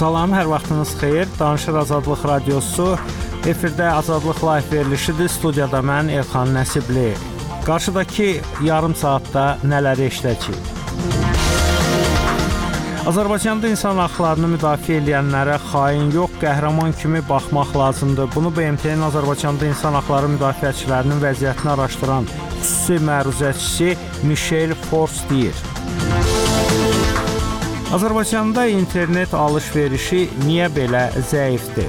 Salam, hər vaxtınız xeyir. Danışır Azadlıq Radiosu. Efirdə Azadlıq Live verilişidir. Studiyada mən Elxan Nəsibli. Qarşıdakı yarım saatda nələri eşidəcəyik? Azərbaycanda insan haqlarını müdafiə edənlərə xain yox, qəhrəman kimi baxmaq lazımdır. Bunu BMT-nin Azərbaycanda insan haqları müdafiəçilərinin vəziyyətini araşdıran xüsusi məruzəçisi Michel Forst deyir. Azərbaycanda internet alış-verişi niyə belə zəifdir?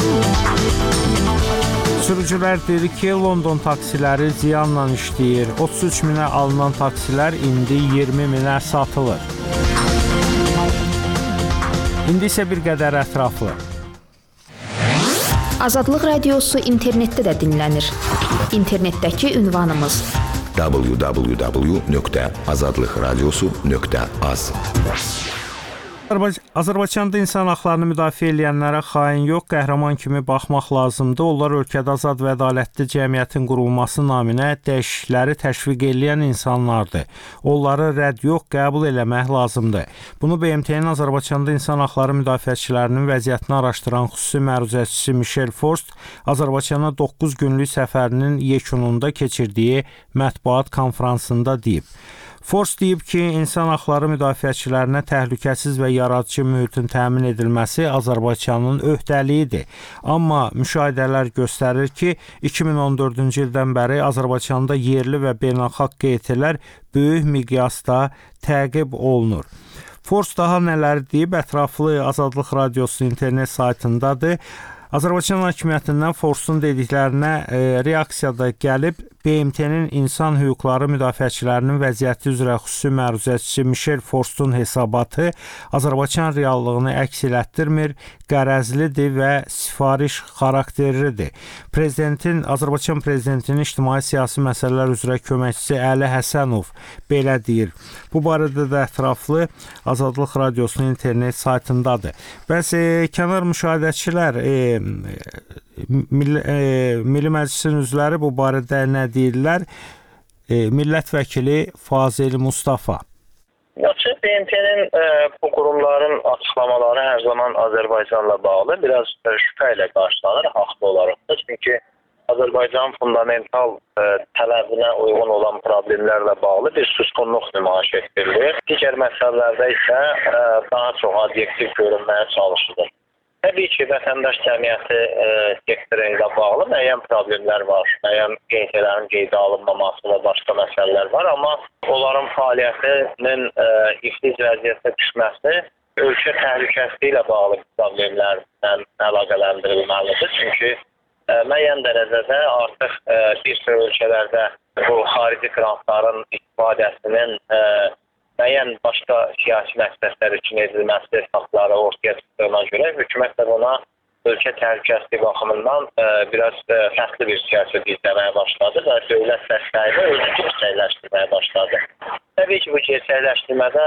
Sürücülər deyir ki, London taksiləri ziyanla işləyir. 33 minə alınan taksilər indi 20 minə satılır. İndi isə bir qədər ətraflı. Azadlıq Radiosu internetdə də dinlənir. İnternetdəki ünvanımız www.azadlıqradiosu.az. Azərbaycanda insan haqlarını müdafiə edənlərə xain yox, qəhrəman kimi baxmaq lazımdır. Onlar ölkədə azad və ədalətli cəmiyyətin qurulması naminə dəyişiklikləri təşviq edən insanlardır. Onları rədd yox, qəbul eləmək lazımdır. Bunu BMT-nin Azərbaycanda insan haqları müdafiəçilərinin vəziyyətini araşdıran xüsusi məruzəçisi Michel Forst Azərbaycana 9 günlük səfərinin yekununda keçirdiyi mətbuat konfransında deyib. Forst deyib ki, insan haqları müdafiəçilərinə təhlükəsiz və yaradıcı mühitin təmin edilməsi Azərbaycanın öhdəliyidir. Amma müşahidələr göstərir ki, 2014-cü ildən bəri Azərbaycanda yerli və beynəlxalq QT-lər böyük miqyasda təqib olunur. Forst daha nələr deyib, ətraflı Azadlıq Radiosu internet saytındadır. Azərbaycan hakimiyyətindən Forstun dediklərinə reaksiyada gəlib, BMT-nin insan hüquqları müdafiəçilərinin vəziyyəti üzrə xüsusi məruzəçisi Michel Forstun hesabatı Azərbaycan reallığını əks elətdirmir, qərəzlidir və sifariş xarakterlidir. Azərbaycan prezidentinin ictimai-siyasi məsələlər üzrə köməkçisi Əli Həsənov belə deyir. Bu barədə də ətraflı Azadlıq Radiosunun internet saytındadır. Bəs kənar müşahidəçilər, Milli Məclisin üzvləri bu barədə nə deyirlər? Millət vəkili Fazil Mustafa. Yaxşı, BMT-nin bu qurumların açıqlamaları hər zaman Azərbaycanla bağlı biraz şübhə ilə qarşılanır, haqlı olaraq da. Çünki Azərbaycanın fundamental tələbinə uyğun olan problemlərlə bağlı bir susqunluq nümayiş etdirilir. Digər məsələlərdə isə daha çox obyektiv görünməyə çalışılır. Təbii ki, vətəndaş cəmiyyəti sektoru ilə bağlı müəyyən problemlər var, müəyyən qeydlərin qeydə alınmaması və başqa məsələlər var, amma onların fəaliyyətinin iflic vəziyyətə düşməsi ölkə təhlükəsizliyi ilə bağlı problemlərlə əlaqələndirilməlidir. Çünki müəyyən dərəcədə artıq bir sıra ölkələrdə bu xarici qrantların istifadəsinin müəyyən başqa siyasi məqsədlər üçün edilməsi faktları ortaya çıxdığına görə hökumət də buna ölkə təhlükəsizliyi baxımından biraz fərqli bir siyasət izləməyə başladı və dövlət dəstəyini özü gerçəkləşdirməyə başladı. Təbii ki, bu gerçəkləşdirmədə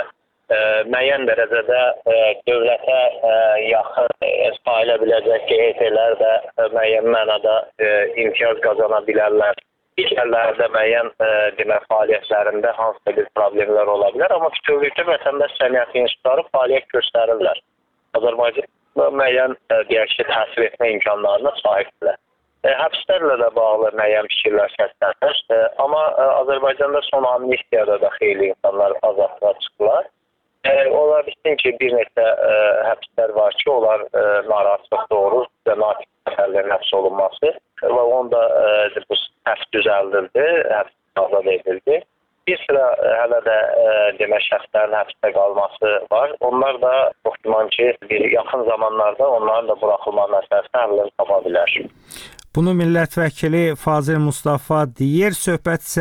müəyyən dərəcədə dövlətə yaxın sayıla biləcək QT-lər də müəyyən mənada imtiyaz qazana bilərlər. Digərlərdə müəyyən fəaliyyətlərində hansısa bir problemlər ola bilər, amma bütövlükdə vətəndaş cəmiyyəti institutları fəaliyyət göstərirlər. Azərbaycanda müəyyən təsir etmə imkanlarına sahibdirlər. Həbslərlə də bağlı müəyyən fikirlər səslənir, amma Azərbaycanda son amnistiyada da xeyli insanlar azadlığa çıxdılar. Ola bilsin ki, bir neçə həbslər var ki, onlar narahatlıq doğurur və natiq səfərlərin həbs olunması və onda bu həbs düzəldildi, həbs azad edildi. Bir sıra hələ də şəxslərin həbsdə qalması var. Onlar da çox güman ki, bir yaxın zamanlarda onların da buraxılma məsələsi həllini tapa bilər. Bunu millət vəkili Fazil Mustafa deyir. Söhbət isə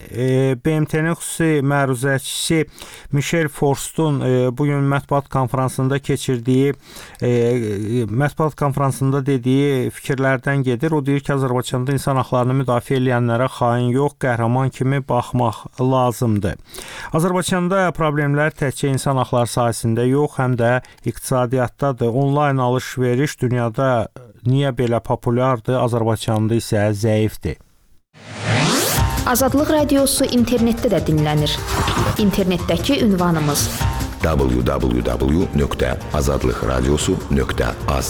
BMT-nin xüsusi məruzəçisi Michel Forstun bugün mətbuat konfransında dediyi fikirlərdən gedir. O deyir ki, Azərbaycanda insan haqlarını müdafiə edənlərə xain yox, qəhrəman kimi baxmaq lazımdır. Azərbaycanda problemlər təkcə insan haqları sahəsində yox, həm də iqtisadiyyatdadır. Onlayn alış-veriş dünyada niyə belə populyardır, Azərbaycanda isə zəifdir? Azadlıq Radiosu internetdə də dinlənir. İnternetdəki ünvanımız www.azadlıqradiosu.az.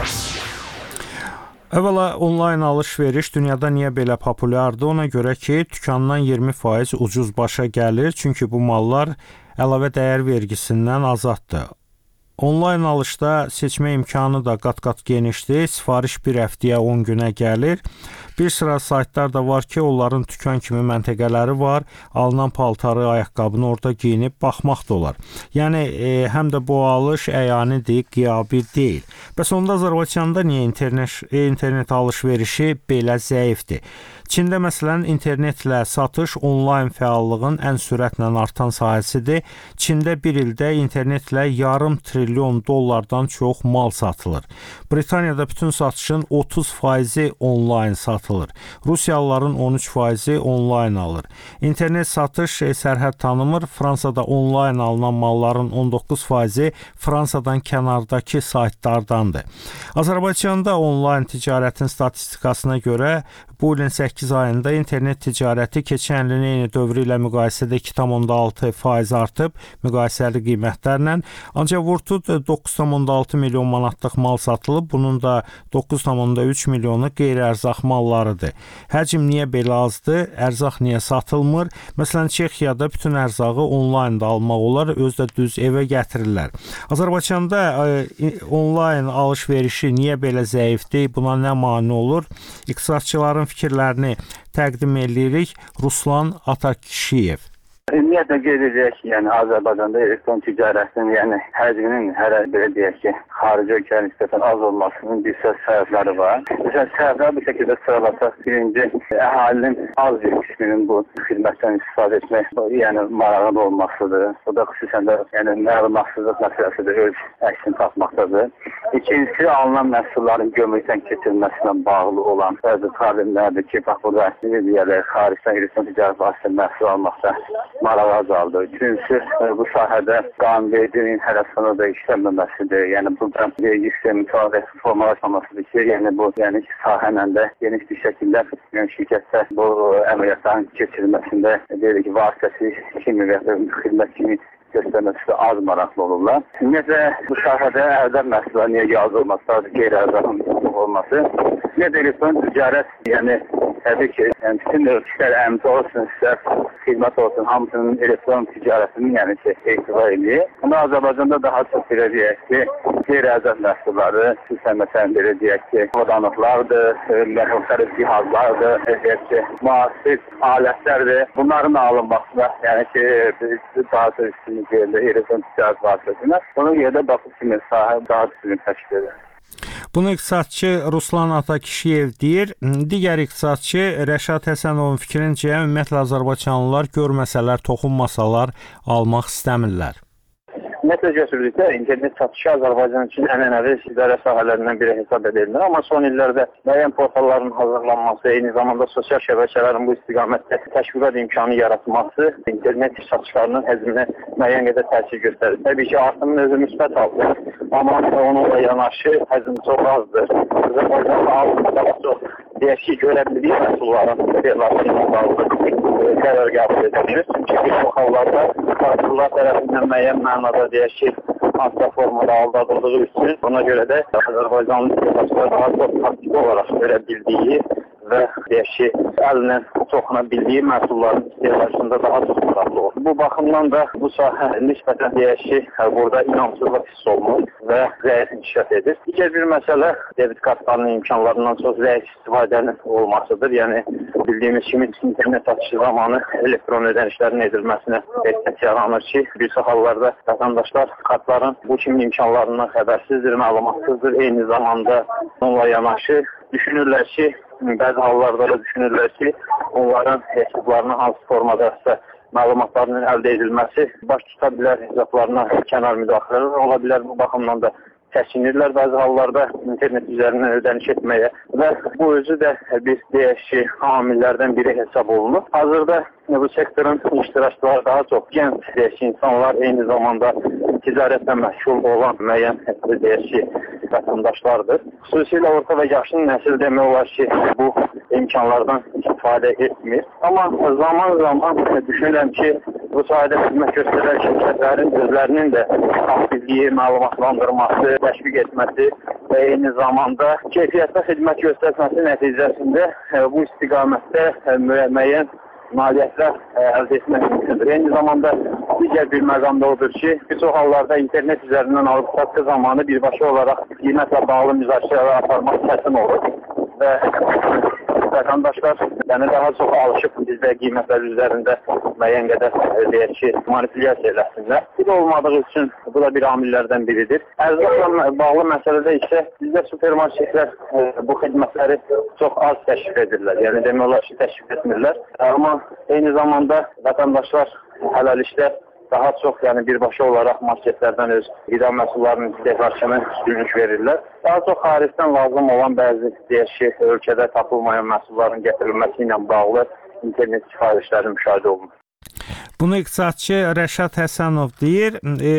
Əvvəla onlayn alış-veriş dünyada niyə belə populyardır? Ona görə ki, dükandan 20% ucuz başa gəlir, çünki bu mallar əlavə dəyər vergisindən azaddır. Onlayn alışda seçmə imkanı da qat-qat genişdir. Sifariş bir həftəyə 10 günə gəlir. Bir sıra saytlar da var ki, onların dükan kimi məntəqələri var. Alınan paltarı, ayaqqabını orada geyinib baxmaq da olar. Yəni həm də bu alış əyanidir, qiyabi deyil. Bəs onda Azərbaycanda niyə internet alış-verişi belə zəifdir? Çində məsələn internetlə satış onlayn fəallığın ən sürətlə artan sahəsidir. Çində bir ildə internetlə $500 trilyon çox mal satılır. Britaniyada bütün satışın 30% onlayn satılır. Rusiyalıların 13% onlayn alır. İnternet satış sərhəd tanımır. Fransada onlayn alınan malların 19% Fransadan kənardakı saytlardandır. Azərbaycanda onlayn ticarətin statistikasına görə bu ilin 8 ayında internet ticarəti keçən ilin eyni dövrü ilə müqayisədə 2,6% artıb müqayisəli qiymətlərlə. Ancaq vurtut 9,6 milyon manatlıq mal satılıb. Bunun da 9,3 milyonu qeyri-ərzaq mallarıdır. Həcm niyə belə azdır? Ərzaq niyə satılmır? Məsələn, Çexiyada bütün ərzağı onlayn da almaq olar, özü də düz evə gətirirlər. Azərbaycanda onlayn alış-verişi niyə belə zəifdir? Buna nə mane olur? İqtisadçıların fikirlərini təqdim edirik. Ruslan Atakişiyev. Ümumiyyətlə qeyd edək ki, yəni Azərbaycanda elektron ticarətin, yəni həcminin hələ belə deyək ki, xarici ölkəyə nisbətən az olmasının bir sıra səbəbləri var. Məsələn, səbəblər bu şəkildə sıralasaq, birinci, əhalinin az bir qisminin bu xidmətdən istifadə etmək, yəni marağında olmasıdır. Bu da xüsusən də yəni məlumatsızlıq məsələsidir, öz əksini tapmaqdadır. İkincisi, alınan məhsulların gömrükdən keçirilməsinə bağlı olan bəzi problemlərdir ki, bax burada deyərlər, xaricdən elektron ticarət vasitəsilə məhsul almaqda marağı azaldı. Üçüncüsü, bu sahədə qanunvericiliyin hələ sonunda işlənməməsidir. Yəni burada vergi sistemi formalaşmamasıdır ki, yəni bu sahənlə də geniş bir şəkildə şirkətlər bu əməliyyatların keçirilməsində deyirik ki, vasitəsi kimi və xidmət kimi göstərməsi də az maraqlı olurlar. Ümumiyyətlə bu sahədə ərzaq məhsulları niyə yazı olması, sadəcə qeyri-ərzaqın olması, niyə də elektron ticarət, yəni təbii ki, bütün istər əmzi olsun, istər xidmət olsun, hamısının elektron ticarətinin etibar edir. Amma Azərbaycanda daha çox belə deyək ki, qeyri-ərzaq məhsulları, xüsusən məsələn belə deyək ki, avadanlıqlardır, müxtəlif cihazlardır, deyək ki, müasir alətlərdir. Bunların alınmasına, yəni ki, daha çox üstünlük verilir elektron ticarət vasitəsilə. Onun yerdə baxıb kimi sahə daha üstünlük təşkil edir. Bunu iqtisadçı Ruslan Atakişiyev deyir. Digər iqtisadçı Rəşad Həsənovun fikrincə, ümumiyyətlə Azərbaycanlılar görməsələr, toxunmasalar almaq istəmirlər. Ümumiyyətlə götürdükdə internet satışı Azərbaycan üçün ənənəvi idarə sahələrindən biri hesab edilir. Amma son illərdə müəyyən portalların hazırlanması, eyni zamanda sosial şəbəkələrin bu istiqamətdə təşviqat imkanı yaratması internet satışlarının həcminə müəyyən qədər təsir göstərir. Təbii ki, artımın özü müsbət haldır. Amma onunla yanaşı həcm çox azdır. Azərbaycanlı alımda daha çox deyək ki, görə bildiyi məhsulların relasiyonuna bağlı qərar qəbul edilir. Çünki bir çox hallarda satıcılar tərəfindən müəyyən mənada deyək ki, hansısa formada aldadıldığı üçün buna görə də Azərbaycanlı iqtisadçılar daha çox taktik olaraq görə bildiyi və deyək ki, əlinə toxuna bildiyi məhsulların istehlakında daha çox maraqlı olur. Bu baxımdan da bu sahə nisbətən deyək ki, burada inamsızlıq hiss olunur və zəif inkişaf edir. Digər bir məsələ debit kartlarının imkanlarından çox zəif istifadənin olmasıdır. Yəni bildiyimiz kimi internet satışı zamanı elektron ödənişlərin edilməsinə ehtiyac yaranır ki, bir çox hallarda vətəndaşlar kartların bu kimi imkanlarından xəbərsizdir, məlumatsızdır. Eyni zamanda onunla yanaşı düşünürlər ki, bəzi hallarda da düşünürlər ki, onların hesablarına hansı formadasa məlumatlarının əldə edilməsi baş tuta bilər, hesablarına kənar müdaxilələr ola bilər. Bu baxımdan da çəkinirlər bəzi hallarda internet üzərindən ödəniş etməyə və bu özü də bir deyək ki, amillərdən biri hesab olunur. Hazırda bu sektorun iştirakçıları daha çox gənc deyək ki, insanlar, eyni zamanda ticarətlə məşğul olan müəyyən deyək ki, vətəndaşlardır. Xüsusilə orta və yaşlı nəsil demək olar ki, bu imkanlardan istifadə etmir. Amma zaman düşünürəm ki, bu sahədə xidmət göstərən şirkətlərin özlərinin də aktivliyi, məlumatlandırması, təşviq etməsi və eyni zamanda keyfiyyətli xidmət göstərməsi nəticəsində bu istiqamətdə müəyyən nailiyyətlər əldə etmək mümkündür. Eyni zamanda digər bir məqamda odur ki, bir çox hallarda internet üzərindən alıb satqı zamanı birbaşa olaraq qiymətlə bağlı müzakirələr aparmaq çətin olur və vətəndaşlar daha çox alışıb bizdə qiymətlər üzərində müəyyən qədər deyək ki, manipulyasiya eləsinlər. Bu da olmadığı üçün bu da bir amillərdən biridir. Ərzaqla bağlı məsələdə isə bizdə supermarketlər bu xidmətləri çox az təşvik edirlər. Yəni demək olar ki, təşvik etmirlər. Amma eyni zamanda vətəndaşlar hələlikdə daha çox birbaşa olaraq marketlərdən öz qida məhsullarının istehsalçısına üstünlük verirlər. Daha çox xaricdən lazım olan bəzi deyək ki, ölkədə tapılmayan məhsulların gətirilməsi ilə bağlı internet sifarişləri müşahidə olunur. Bunu iqtisadçı Rəşad Həsənov deyir.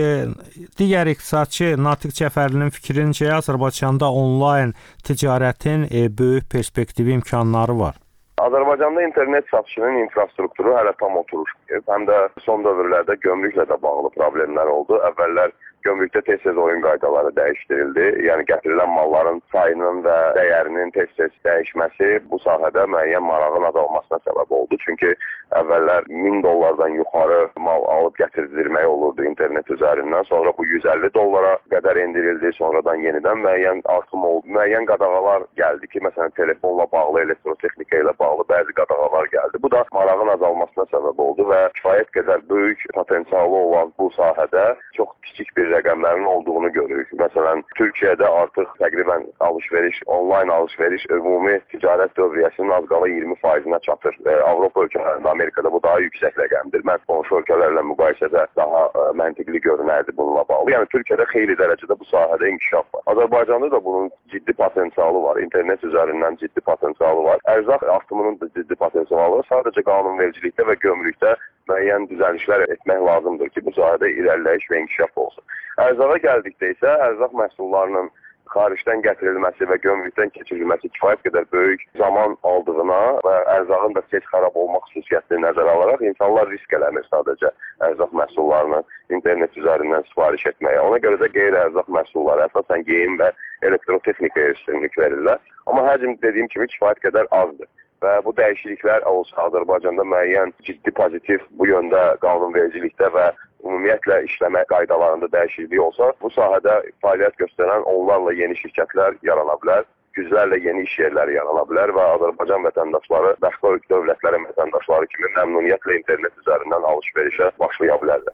Digər iqtisadçı Natiq Cəfərlinin fikrincə Azərbaycanda onlayn ticarətin böyük perspektivi imkanları var. Azərbaycanda internet satışının infrastrukturu hələ tam oturuşmayıb. Həm də son dövrlərdə gömrüklə də bağlı problemlər oldu. Əvvəllər gömrükdə tez-tez oyun qaydaları dəyişdirildi. Yəni gətirilən malların sayının və dəyərinin tez-tez dəyişməsi bu sahədə müəyyən marağın azalmasına səbəb oldu. Çünki əvvəllər $1000 yuxarı mal alıb gətirilmək olurdu internet üzərindən. Sonra bu $150 qədər endirildi. Sonradan yenidən müəyyən artım oldu. Müəyyən qadağalar gəldi ki, məsələn, telefonla bağlı, elektrotexnika ilə bağlı bəzi qadağalar gəldi. Bu da marağın azalmasına səbəb oldu və kifayət qədər böyük potensialı olan bu sahədə çox kiçik bir rəqəmlərin olduğunu görürük. Məsələn, Türkiyədə artıq təqribən onlayn alış-veriş ümumi ticarət dövriyyəsinin az qala 20%-nə çatır. Avropa ölkələrində, Amerikada bu daha yüksək rəqəmdir. Mən qonşu ölkələrlə müqayisədə daha məntiqli görünərdi bununla bağlı. Yəni Türkiyədə xeyli dərəcədə bu sahədə inkişaf var. Azərbaycanda da bunun ciddi potensialı var. İnternet üzərindən ciddi potensialı var. Ərzaq artımının da ciddi potensialı var. Sadəcə qanunvericilikdə və gömrükdə müəyyən düzəlişlər etmək lazımdır ki, bu sahədə irəliləyiş və inkişaf olsun. Ərzağa gəldikdə isə ərzaq məhsullarının xaricdən gətirilməsi və gömrükdən keçirilməsi kifayət qədər böyük zaman aldığına və ərzağın da tez xarab olmaq xüsusiyyətini nəzərə alaraq insanlar risk eləmir sadəcə ərzaq məhsullarını internet üzərindən sifariş etməyə. Ona görə də qeyri-ərzaq məhsulları əsasən geyim və elektrotexnikaya üstünlük verirlər. Amma həcm dediyim kimi kifayət qədər azdır. Və bu dəyişikliklər olsa Azərbaycanda müəyyən ciddi pozitiv bu yöndə qanunvericilikdə və ümumiyyətlə işləmə qaydalarında dəyişiklik olsa, bu sahədə fəaliyyət göstərən onlarla yeni şirkətlər yarana bilər, yüzlərlə yeni iş yerləri yarana bilər və Azərbaycan vətəndaşları başqa dövlətlərin vətəndaşları kimi məmnuniyyətlə internet üzərindən alış-verişə başlaya bilərlər.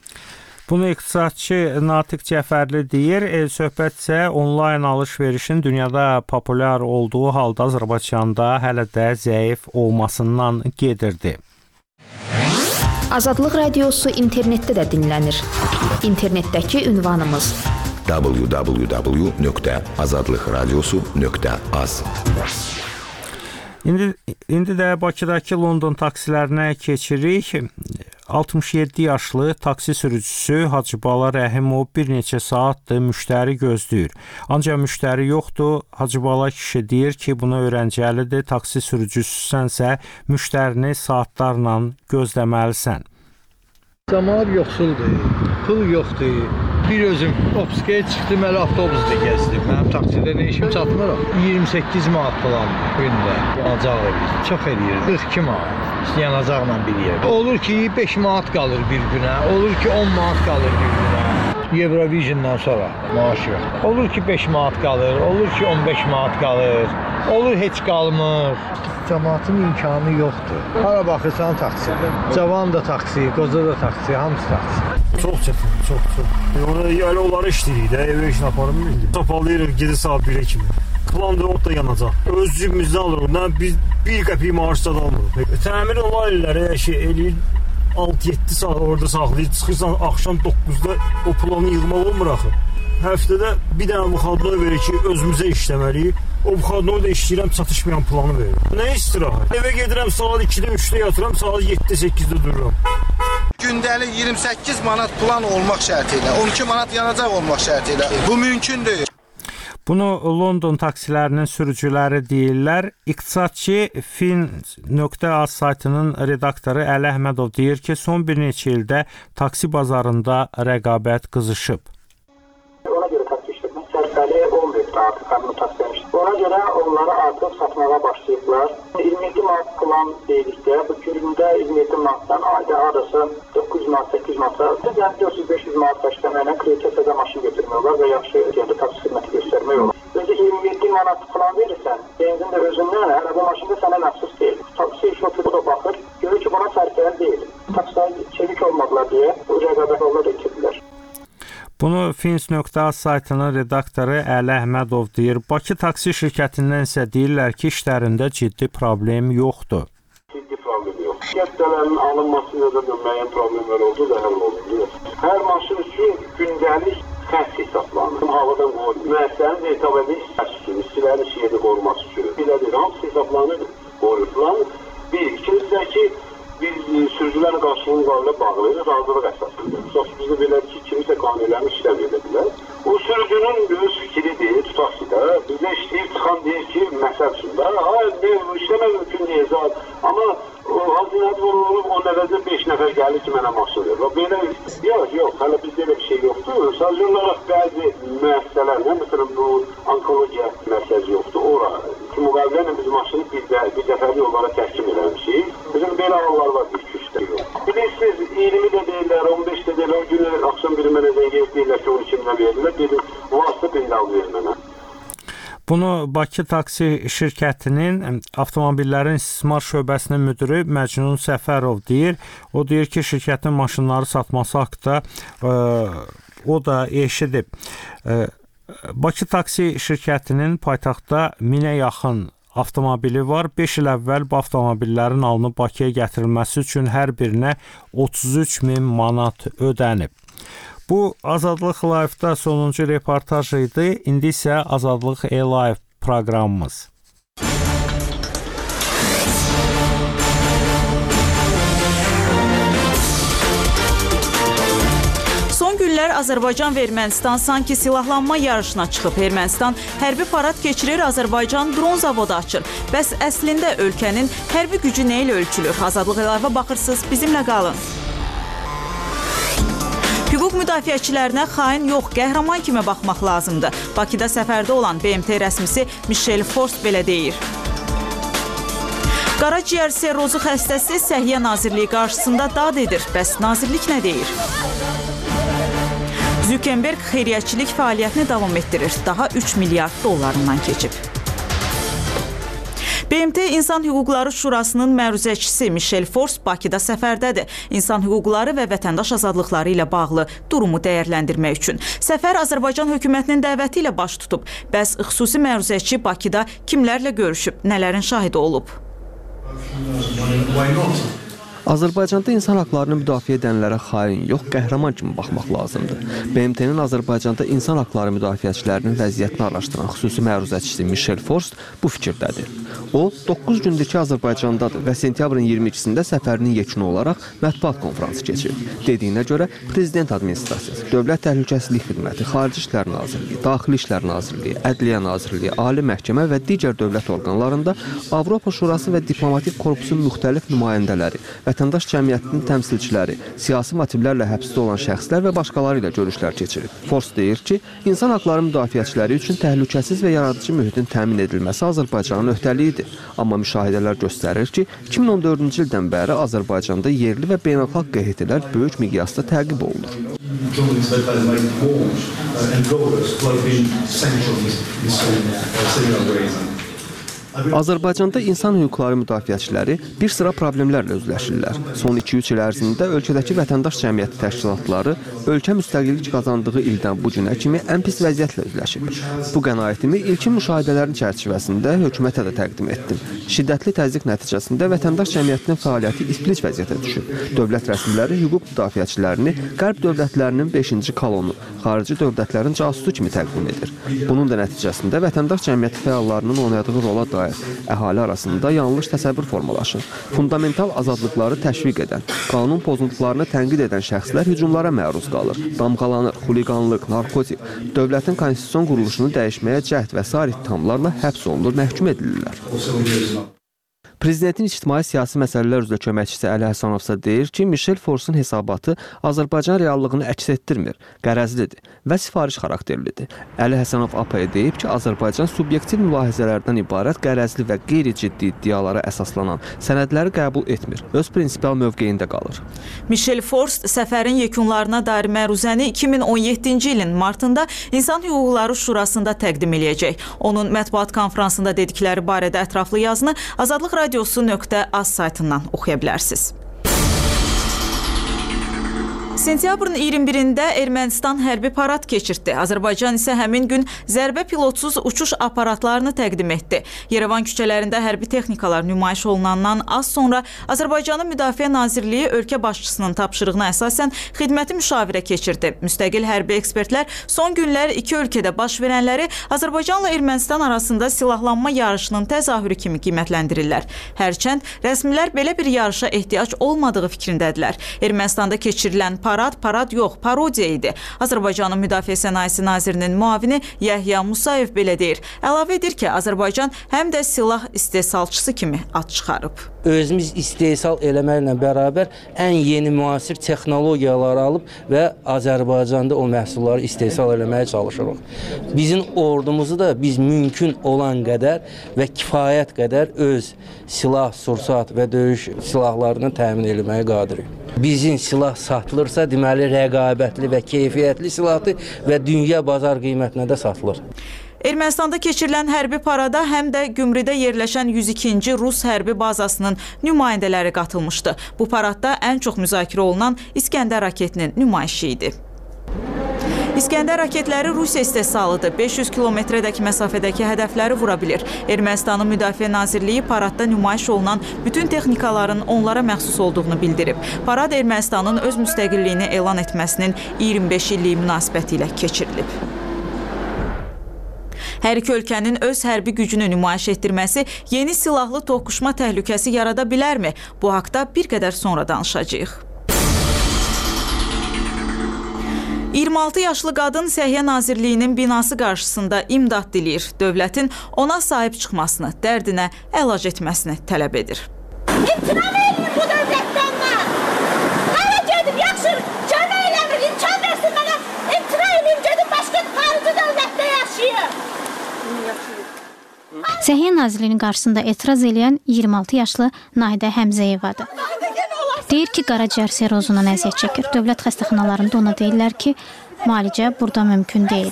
Bunu iqtisadçı Natiq Cəfərli deyir. Söhbət isə onlayn alış-verişin dünyada populyar olduğu halda Azərbaycanda hələ də zəif olmasından gedirdi. Azadlıq Radiosu internetdə də dinlənir. İnternetdəki ünvanımız www.azadlıqradiosu.az. İndi də Bakıdakı London taksilərinə keçirik. 67 yaşlı taksi sürücüsü Hacıbala Rəhimov bir neçə saatdır müştəri gözləyir. Ancaq müştəri yoxdur. Hacıbala kişi deyir ki, buna öyrəncəlidir. Taksi sürücüsüsənsə müştərini saatlarla gözləməlisən. Cəmaət yoxsuldur, pul yoxdur. Bir özüm Opskaya çıxdım, elə avtobusda gəzdim. Mənim taksidə nə işim çatmır. 28 manat falan gündə alacaq edir. Çox eləyir. 42 manat. Yanacaqla bir yerdə. Olur ki 5 manat qalır bir günə, olur ki 10 manat qalır bir günə. Eurovision'dan sonra maaş yox. Olur ki 5 manat qalır, olur ki 15 manat qalır, olur heç qalmır. Cəmaatın imkanı yoxdur. Hara baxırsan taksidə. Cavan da taksi, qoca da taksi, hamısı taksi. Çox çətin, çox. Ona elə onları işləyirik də, evə işini aparmırıq. Topalıyırıq gecə saat 1-ə kimi. Plan da orada yanacaq. Öz cibimizdən alırıq. Biz 1 qəpik maaşdan almırıq. Təmir olan illəri eləyir 6-7 saat orada saxlayır. Çıxırsan axşam 9-da o planı yığmaq olmur axı. Həftədə bir dənə müxadına verir ki, özümüzə işləməliyik. O müxadına da işləyirəm, çatışmayan planı verir. Nə istirahət? Evə gedirəm saat 2-də, 3-də yatıram, saat 7-də, 8-də dururam. Gündəlik 28 manat plan olmaq şərti ilə, 12 manat yanacaq olmaq şərti ilə. Bu mümkündür. Bunu London taksilərinin sürücüləri deyirlər. İqtisadçı Fin.az saytının redaktoru Əli Əhmədov deyir ki, son bir neçə ildə taksi bazarında rəqabət qızışıb. Ona görə taksi işletmək sərfəli olmayıb da artıq həmin taksiləmiş. Ona görə onları artıq satmağa başlayıblar. 27 manat plan deyirikdə, bu gündə 27 manatdan ayda arası 900 manat, 800 manat, yəni 400-500 manat başlamayla kreditkasada maşın götürmüyorlar və yaxşı taksi xidməti göstərmək olar. Özü 27 manat plan verirsən, benzin də özündən, hələ bu maşında sənə məxsus deyil. Taksi şoferı da baxır, görür ki, buna sərfəli deyil. Taksiləri çevik olmadılar deyə bu rəqabət onlar itirdilər. Bunu Fins.az saytının redaktoru Əli Əhmədov deyir. Bakı taksi şirkətindən isə deyirlər ki, işlərində ciddi problem yoxdur. Ciddi problem yox. Şirkətlərin alınmasında da müəyyən problemlər oldu və həll olundu. Hər maşın üçün gündəlik xətt hesablanır. Havadan qoyulur. Müəssisənin etab edici hissəsi, işçilərin iş yeri qoruması üçün. Belədir, hamısı hesablanır, qoyulur. Bir, ikincisi ki, biz sürücülərin qarşılığını qarşıya bağlayırıq, razılıq əsasında. Çox bizdə belədir ki, kimisə qanunlarını işləməyə də bilər. O sürücünün öz fikridir, tutaq ki da, bizdə işləyib çıxan deyir ki, məsəl üçün də, işləmək mümkün deyil, amma hazinədə olub, o nəvəzdə 5 nəfər gəlir ki, mənə maşın verir. Belə, yox, hələ bizdə elə bir şey yoxdur. Sadəcə olaraq bəzi müəssisələrlə, məsələn, bu onkologiya mərkəzi yoxdur, ora. Ki, müqavilə biz maşını bir dəfəli olaraq təhkim eləmişik. Bizim belə hallar var, 2-3 yox. Bilirsiniz, 20 də deyirlər, 15 də deyirlər, o günü axşam biri mənə zəngə deyirlər ki, 12-də verirlər, dedim, vasitə bindal verir mənə. Bunu Bakı taksi şirkətinin avtomobillərin istismar şöbəsinin müdiri Məcnun Səfərov deyir. O deyir ki, şirkətin maşınları satması haqqında o da eşidib. Bakı taksi şirkətinin paytaxtda 1000-ə yaxın avtomobili var. 5 il əvvəl bu avtomobillərin alınıb Bakıya gətirilməsi üçün hər birinə 33.000 manat ödənib. Bu Azadlıq Live-da sonuncu reportaj idi. İndi isə Azadlıq E-Live proqramımız. Son günlər Azərbaycan və Ermənistan sanki silahlanma yarışına çıxıb. Ermənistan hərbi parad keçirir, Azərbaycan dron zavodu açır. Bəs əslində ölkənin hərbi gücü nə ilə ölçülür? Azadlıq Live-a baxırsınız, bizimlə qalın. Hüquq müdafiəçilərinə xain yox, qəhrəman kimi baxmaq lazımdır. Bakıda səfərdə olan BMT rəsmisi Michel Forst belə deyir. Qaraciyər sirrozu xəstəsi Səhiyyə Nazirliyi qarşısında dad edir. Bəs nazirlik nə deyir? Zuckerberg xeyriyyətçilik fəaliyyətini davam etdirir. Daha 3 milyard dollarından keçib. BMT İnsan Hüquqları Şurasının məruzəçisi Michel Forst Bakıda səfərdədir. İnsan hüquqları və vətəndaş azadlıqları ilə bağlı durumu dəyərləndirmək üçün. Səfər Azərbaycan hökumətinin dəvəti ilə baş tutub. Bəs xüsusi məruzəçi Bakıda kimlərlə görüşüb, nələrin şahidi olub? Azərbaycanda insan haqlarını müdafiə edənlərə xain yox, qəhrəman kimi baxmaq lazımdır. BMT-nin Azərbaycanda insan haqları müdafiəçilərinin vəziyyətini araşdıran xüsusi məruzəçisi Michel Forst bu fikirdədir. O, 9 gündür ki, Azərbaycandadır və sentyabrın 22-sində səfərinin yekunu olaraq mətbuat konfransı keçirib. Dediyinə görə, Prezident Administrasiyası, Dövlət Təhlükəsizlik Xidməti, Xarici İşlər Nazirliyi, Daxili İşlər Nazirliyi, Ədliyyə Nazirliyi, Ali Məhkəmə və digər dövlət orqanlarında Avropa Şurası və diplomatik korpusun müxtəlif nümayəndələri, vətəndaş cəmiyyətinin təmsilçiləri, siyasi motivlərlə həbsdə olan şəxslər və başqaları ilə görüşlər keçirib. Forst deyir ki, insan haqları müdafiəçiləri üçün təhlükəsiz və yaradıcı mühitin təmin edilməsi Azərbaycanın öhdəliyidir. Amma müşahidələr göstərir ki, 2014-cü ildən bəri Azərbaycanda yerli və beynəlxalq QHT-lər böyük miqyasda təqib olunur. Azərbaycanda insan hüquqları müdafiəçiləri bir sıra problemlərlə üzləşirlər. Son 2-3 il ərzində ölkədəki vətəndaş cəmiyyəti təşkilatları ölkə müstəqillik qazandığı ildən bu günə kimi ən pis vəziyyətlə üzləşib. Bu qənaətimi ilkin müşahidələrin çərçivəsində hökumətə də təqdim etdim. Şiddətli təzyiq nəticəsində vətəndaş cəmiyyətinin fəaliyyəti iflic vəziyyətə düşüb. Dövlət rəsmiləri hüquq müdafiəçilərini qərb dövlətlərinin 5-ci kolonu, xarici dövlətlərin casusu kimi təqdim edir. Bunun da nəticəsində vətəndaş cəmiyyəti fəallarının oynadığı rola dair dair əhali arasında yanlış təsəvvür formalaşır. Fundamental azadlıqları təşviq edən, qanun pozuntularını tənqid edən şəxslər hücumlara məruz qalır, damğalanır, xuliqanlıq, narkotik, dövlətin konstitusiyon quruluşunu dəyişməyə cəhd və sair ittihamlarla həbs olunur, məhkum edilirlər. Prezidentin ictimai siyasi məsələlər üzrə köməkçisi Əli Həsənov isə deyir ki, Michel Forsun hesabatı Azərbaycan reallığını əks etdirmir, qərəzlidir və sifariş xarakterlidir. Əli Həsənov APA-ya deyib ki, Azərbaycan subyektiv mülahizələrdən ibarət qərəzli və qeyri-ciddi iddialara əsaslanan sənədləri qəbul etmir, öz prinsipal mövqeyində qalır. Michel Forst səfərin yekunlarına dair məruzəni 2017-ci ilin martında İnsan Hüquqları Şurasında təqdim eləyəcək. Onun mətbuat konfransında dedikləri barədə ətraflı yazını Azadlıq Radiosu.az saytından oxuya bilərsiniz. Sentyabrın 21-də Ermənistan hərbi parad keçirtdi. Azərbaycan isə həmin gün zərbə pilotsuz uçuş aparatlarını təqdim etdi. Yerevan küçələrində hərbi texnikalar nümayiş olunandan az sonra Azərbaycanın Müdafiə Nazirliyi ölkə başçısının tapşırığına əsasən xidməti müşavirə keçirdi. Müstəqil hərbi ekspertlər son günlər iki ölkədə baş verənləri Azərbaycanla Ermənistan arasında silahlanma yarışının təzahürü kimi qiymətləndirirlər. Hərçənd rəsmilər belə bir yarışa ehtiyac olmadığı fikrindədirlər. Ermənistanda keçirilən parad yox, parodiya idi. Azərbaycanın Müdafiə Sənayesi Nazirinin müavini Yəhya Musayev belə deyir. Əlavə edir ki, Azərbaycan həm də silah istehsalçısı kimi ad çıxarıb. Özümüz istehsal eləməklə bərabər ən yeni müasir texnologiyaları alıb və Azərbaycanda o məhsulları istehsal eləməyə çalışırıq. Bizim ordumuzu da biz mümkün olan qədər və kifayət qədər öz silah, sursat və döyüş silahlarını təmin eləməyə qadirik. Bizim silah satılırsa, deməli rəqabətli və keyfiyyətli silahdır və dünya bazar qiymətinə də satılır. Ermənistanda keçirilən hərbi parada həm də Gümrüdə yerləşən 102-ci Rus hərbi bazasının nümayəndələri qatılmışdı. Bu paradda ən çox müzakirə olunan İskəndər raketinin nümayişi idi. İskəndər raketləri Rusiya istehsalıdır. 500 kilometrədəki məsafədəki hədəfləri vura bilir. Ermənistanın Müdafiə Nazirliyi paradda nümayiş olunan bütün texnikaların onlara məxsus olduğunu bildirib. Parad Ermənistanın öz müstəqilliyini elan etməsinin 25 illiyi münasibəti ilə keçirilib. Hər iki ölkənin öz hərbi gücünü nümayiş etdirməsi yeni silahlı toqquşma təhlükəsi yarada bilərmi? Bu haqda bir qədər sonra danışacağıq. 26 yaşlı qadın Səhiyyə Nazirliyinin binası qarşısında imdad diləyir. Dövlətin ona sahib çıxmasını, dərdinə əlac etməsini tələb edir. İmtina verin bu dövlətdən mən. Hara gedim, yaxşı, kömək eləmir, imkan versin mənə. İmtina edin, gedim başqa xarici dövlətdə yaşayın. Səhiyyə Nazirliyinin qarşısında etiraz edən 26 yaşlı Nahidə Həmzəyevadır. Deyir ki, qaraciyər sirrozundan əziyyət çəkir. Dövlət xəstəxanalarında ona deyirlər ki, müalicə burada mümkün deyil.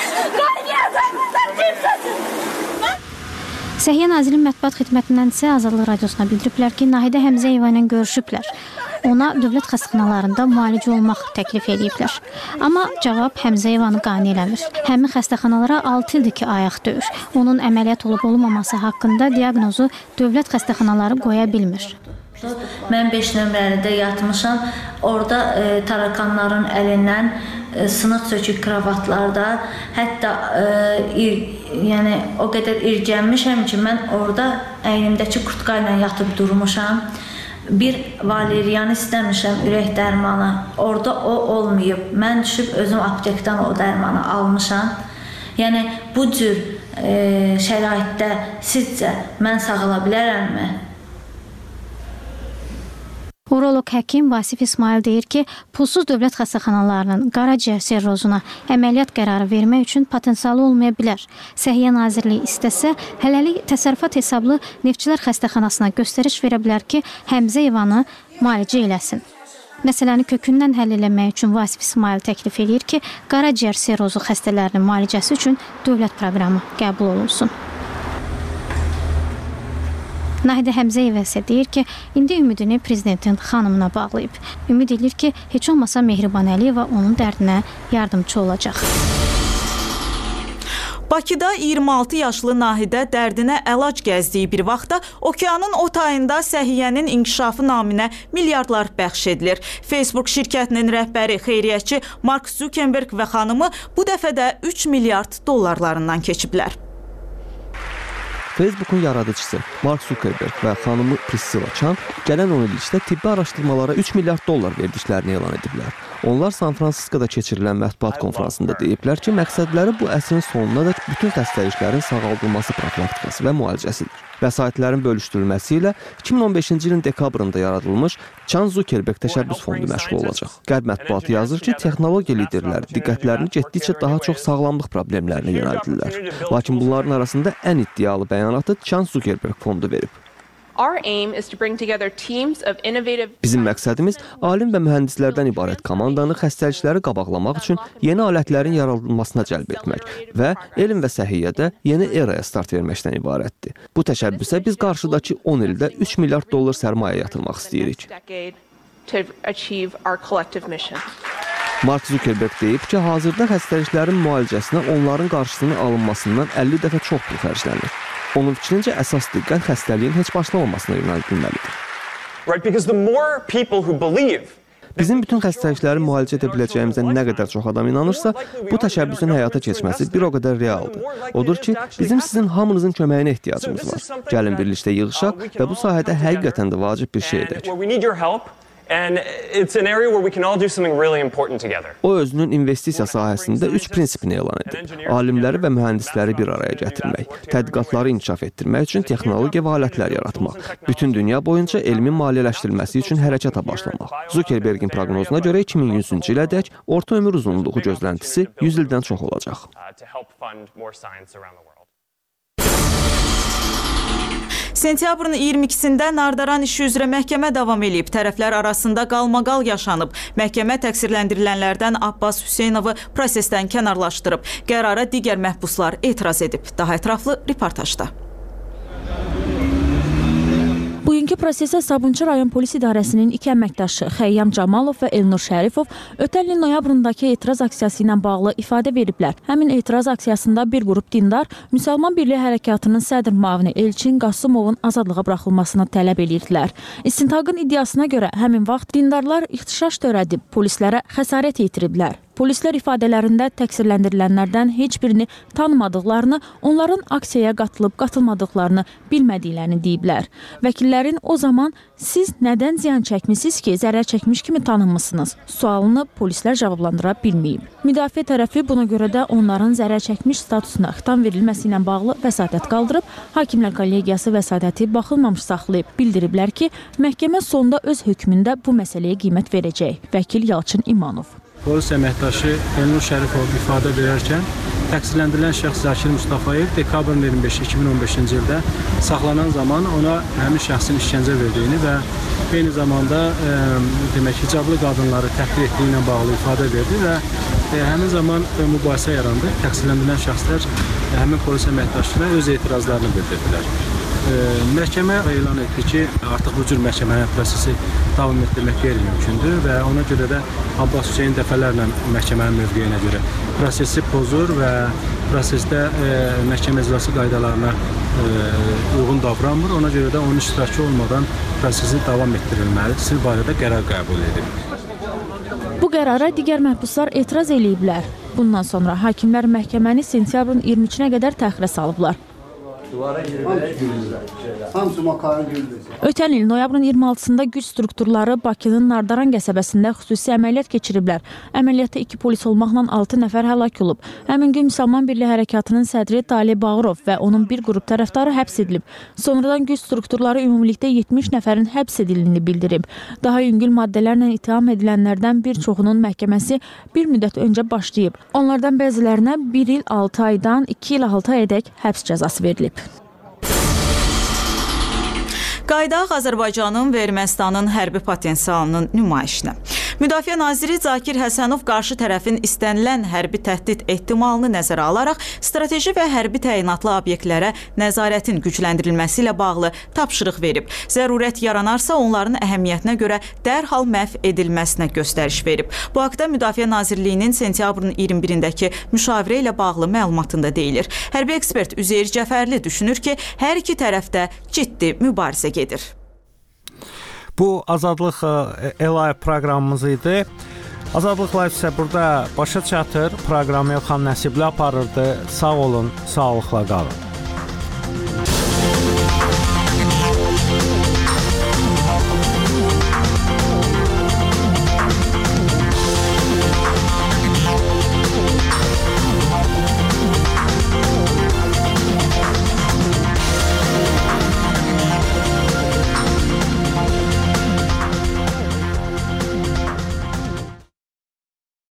Səhiyyə Nazirliyinin mətbuat xidmətindən isə Azadlıq Radiosuna bildiriblər ki, Nahidə Həmzəyeva ilə görüşüblər. Ona dövlət xəstəxanalarında müalicə olmaq təklif ediblər. Amma cavab Həmzəyevanı qane eləmir. Həmin xəstəxanalara 6 ildir ki, ayaq döyür. Onun əməliyyat olub-olmaması haqqında diaqnozu dövlət xəstəxanaları qoya bilmir. Mən 5 nömrəlidə yatmışam. Orada tarakanların əlindən sınıq sökük kravatlarda, hətta yəni o qədər irgənmişəm ki, mən orada əynimdəki kurtka ilə yatıb durmuşam. Bir valeriyanı istəmişəm, ürək dərmanı. Orada o olmayıb. Mən düşüb özüm aptekdən o dərmanı almışam. Yəni bu cür şəraitdə sizcə mən sağala bilərəmmi? Uroloq həkim Vasif İsmail deyir ki, pulsuz dövlət xəstəxanalarının qaraciyər sirrozuna əməliyyat qərarı vermək üçün potensialı olmaya bilər. Səhiyyə Nazirliyi istəsə, hələlik təsərrüfat hesablı Neftçilər xəstəxanasına göstəriş verə bilər ki, Həmzəyevanı müalicə eləsin. Məsələni kökündən həll eləmək üçün Vasif İsmail təklif edir ki, qaraciyər sirrozu xəstələrinin müalicəsi üçün dövlət proqramı qəbul olunsun. Nahidə Həmzəyeva isə deyir ki, indi ümidini prezidentin xanımına bağlayıb. Ümid edir ki, heç olmasa Mehriban Əliyeva onun dərdinə yardımcı olacaq. Bakıda 26 yaşlı Nahidə dərdinə əlac gəzdiyi bir vaxtda okeanın o tayında səhiyyənin inkişafı naminə milyardlar bəxş edilir. Facebook şirkətinin rəhbəri xeyriyyətçi Mark Zuckerberg və xanımı bu dəfə də 3 milyard dollarlarından keçiblər. Facebookun yaradıcısı Mark Zuckerberg və xanımı Priscilla Chan gələn 10 illikdə tibbi araşdırmalara $3 milyard verdiklərini elan ediblər. Onlar San Fransiskoda keçirilən mətbuat konfransında deyiblər ki, məqsədləri bu əsrin sonuna dək bütün xəstəliklərin sağaldılması profilaktikası və müalicəsidir. Vəsaitlərin bölüşdürülməsi ilə 2015-ci ilin dekabrında yaradılmış Chan Zuckerberg təşəbbüs fondu məşğul olacaq. Qərb mətbuatı yazır ki, texnologiya liderləri diqqətlərini getdikcə daha çox sağlamlıq problemlərinə yönəldirlər. Lakin bunların arasında ən iddialı bəyanatı Chan Zuckerberg fondu verib. Bizim məqsədimiz alim və mühəndislərdən ibarət komandanı xəstəlikləri qabaqlamaq üçün yeni alətlərin yaradılmasına cəlb etmək və elm və səhiyyədə yeni eraya start verməkdən ibarətdir. Bu təşəbbüsə biz qarşıdakı 10 ildə $3 milyard sərmayə yatırmaq istəyirik. Mark Zuckerberg deyib ki, hazırda xəstəliklərin müalicəsinə onların qarşısının alınmasından 50 dəfə çox pul xərclənir. Onun fikrincə əsas diqqət xəstəliyin heç başlamamasına yönəldilməlidir. Bizim bütün xəstəlikləri müalicə edə biləcəyimizə nə qədər çox adam inanırsa, bu təşəbbüsün həyata keçməsi bir o qədər realdır. Odur ki, bizim sizin hamınızın köməyinə ehtiyacımız var. Gəlin birlikdə yığışaq və bu sahədə həqiqətən də vacib bir şey edək. O özünün investisiya sahəsində 3 prinsipini elan edib. Alimləri və mühəndisləri bir araya gətirmək, tədqiqatları inkişaf etdirmək üçün texnologiya və alətlər yaratmaq, bütün dünya boyunca elmin maliyyələşdirilməsi üçün hərəkata başlamaq. Zuckerbergin proqnozuna görə 2100-cü ilədək orta ömür uzunluğu gözləntisi 100 ildən çox olacaq. Sentyabrın 22-sində Nardaran işi üzrə məhkəmə davam edib. Tərəflər arasında qalmaqal yaşanıb. Məhkəmə təqsirləndirilənlərdən Abbas Hüseynovu prosesdən kənarlaşdırıb. Qərara digər məhbuslar etiraz edib. Daha ətraflı reportajda. Bugünkü prosesə Sabunçu rayon polis idarəsinin 2 əməkdaşı Xəyyam Camalov və Elnur Şərifov ötən ilin noyabrındakı etiraz aksiyası ilə bağlı ifadə veriblər. Həmin etiraz aksiyasında bir qrup dindar Müsəlman Birliyi Hərəkatının sədr müavini Elçin Qasımovun azadlığa buraxılmasını tələb edirdilər. İstintaqın iddiasına görə həmin vaxt dindarlar ixtişaş törədib, polislərə xəsarət yetiriblər. Polislər ifadələrində təqsirləndirilənlərdən heç birini tanımadıqlarını, onların aksiyaya qatılıb-qatılmadıqlarını bilmədiklərini deyiblər. Vəkillərin o zaman siz nədən ziyan çəkmisiniz ki, zərər çəkmiş kimi tanınmısınız? Sualını polislər cavablandıra bilməyib. Müdafiə tərəfi buna görə də onların zərər çəkmiş statusuna xitam verilməsi ilə bağlı vəsatət qaldırıb, Hakimlər Kollegiyası vəsatəti baxılmamış saxlayıb. Bildiriblər ki, məhkəmə sonda öz hökmündə bu məsələyə qiymət verəcək. Vəkil Yalçın İmanov. Polis əməkdaşı Elnur Şərifov ifadə verərkən təqsirləndirilən şəxs Zakir Mustafayev dekabrın 25-i 2015-ci ildə saxlanan zaman ona həmin şəxsin işgəncə verdiyini və eyni zamanda hicablı qadınları təhqir etdiyi ilə bağlı ifadə verdi və həmin zaman mübahisə yarandı. Təqsirləndirilən şəxslər həmin polis əməkdaşına öz etirazlarını bildirdilər. Məhkəmə elan etdi ki, artıq bu cür məhkəmənin prosesi davam etdirmək qeyri-mümkündür və ona görə də Abbas Hüseyn dəfələrlə məhkəmənin mövqeyinə görə prosesi pozur və prosesdə məhkəmə icrası qaydalarına uyğun davranmır. Ona görə də onun iştirakı olmadan prosesi davam etdirilməlidir barədə qərar qəbul edib. Bu qərara digər məhbuslar etiraz eləyiblər. Bundan sonra hakimlər məhkəməni sentyabrın 23-nə qədər təxirə salıblar. Ötən il noyabrın 26-sında güc strukturları Bakının Nardaran qəsəbəsində xüsusi əməliyyat keçiriblər. Əməliyyatda 2 polis olmaqla 6 nəfər həlak olub. Həmin gün Müsəlman Birliyi Hərəkatının sədri Dali Bağırov və onun bir qrup tərəfdarı həbs edilib. Sonradan güc strukturları ümumilikdə 70 nəfərin həbs edildiyini bildirib. Daha yüngül maddələrlə ittiham edilənlərdən bir çoxunun məhkəməsi bir müddət öncə başlayıb. Onlardan bəzilərinə 1 il 6 aydan 2 il 6 ayədək həbs cəzası verilib. Qaydaq Azərbaycanın və Ermənistanın hərbi potensialının nümayişinə. Müdafiə naziri Zakir Həsənov qarşı tərəfin istənilən hərbi təhdid ehtimalını nəzərə alaraq strateji və hərbi təyinatlı obyektlərə nəzarətin gücləndirilməsi ilə bağlı tapşırıq verib. Zərurət yaranarsa onların əhəmiyyətinə görə dərhal məhv edilməsinə göstəriş verib. Bu haqda Müdafiə Nazirliyinin sentyabrın 21-dəki müşavirə ilə bağlı məlumatında deyilir. Hərbi ekspert Üzeyir Cəfərli düşünür ki, hər iki tərəfdə ciddi mübarizə gedir. Bu Azadlıq Live proqramımız idi. Azadlıq Live isə burada başa çatır. Proqramı Elxan Nəsibli aparırdı. Sağ olun, sağlıqla qalın.